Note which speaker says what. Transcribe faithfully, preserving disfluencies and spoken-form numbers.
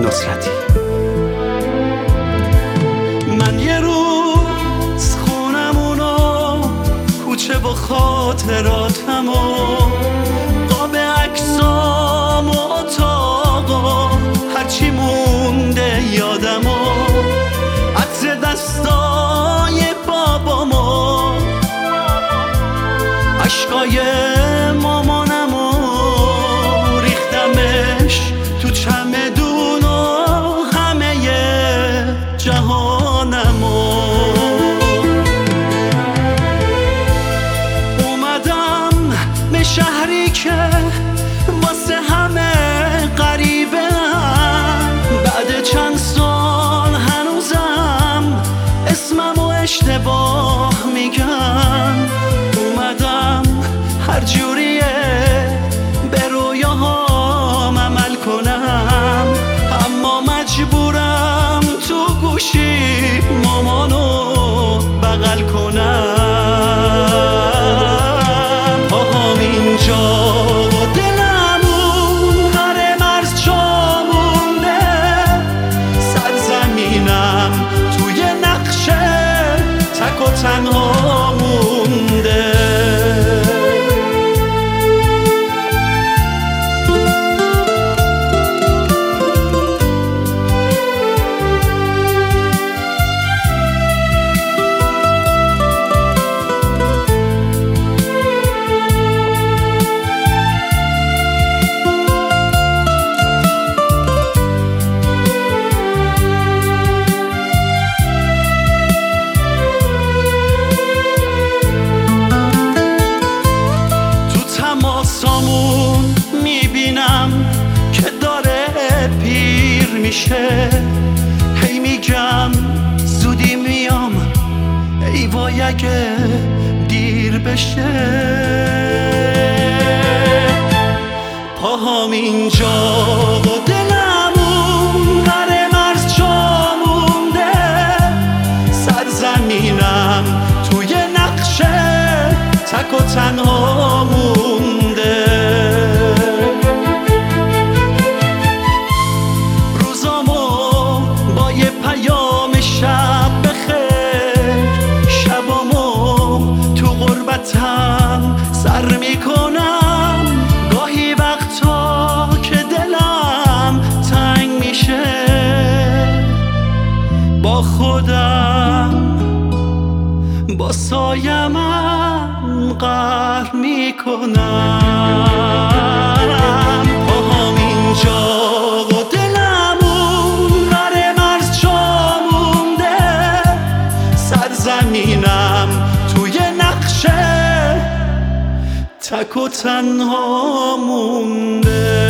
Speaker 1: نصرتی.
Speaker 2: من یه روز خونمونو، کوچه و خاطراتمو، قاب عکسام و اتاقا، هرچی مونده یادمو، عطر دستای بابامو، عشقای مامانمو ریختمش تو چمدون و همه جهانمو. اومدم به شهری که واسه همه غریبه هم، بعد چند سال هنوزم اسممو اشتباه میگم. اومدم هر جوریه به رویاهام عمل کنم، اما مجبورم تو گوشی مامانو بغل کنم. پاهام اینجا و دلم اون ور مرز جا مونده، سرزمینم توی نقشه تک و تنها مونده. تماسامون میبینم که داره پیر میشه، هی میگم زودی میام، ای وای اگه دیر بشه. پاهام اینجا و دلم اون ور مرز جا مونده، سرزمینم توی نقشه تک و تنها مونده. روزامو با یه پیام شب بخیر، شبامو تو غربتم سر میکنم، گاهی وقتا که دلم تنگ میشه با خودم با سایمم قهر میکنم. پاهام اینجا و دلم اون ور مرز جا مونده، سرزمینم توی نقشه تک و تنها مونده.